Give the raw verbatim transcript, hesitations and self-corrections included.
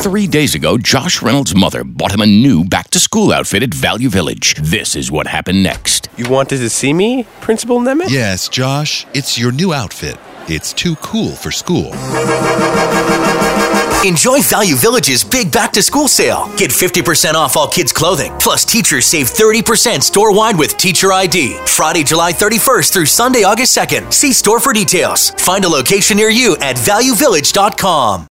Three days ago, Josh Reynolds' mother bought him a new back-to-school outfit at Value Village. This is what happened next. You wanted to see me, Principal Nemeth? Yes, Josh. It's your new outfit. It's too cool for school. Enjoy Value Village's big back-to-school sale. Get fifty percent off all kids' clothing. Plus, teachers save thirty percent store-wide with Teacher I D. Friday, July thirty-first through Sunday, August second. See store for details. Find a location near you at value village dot com.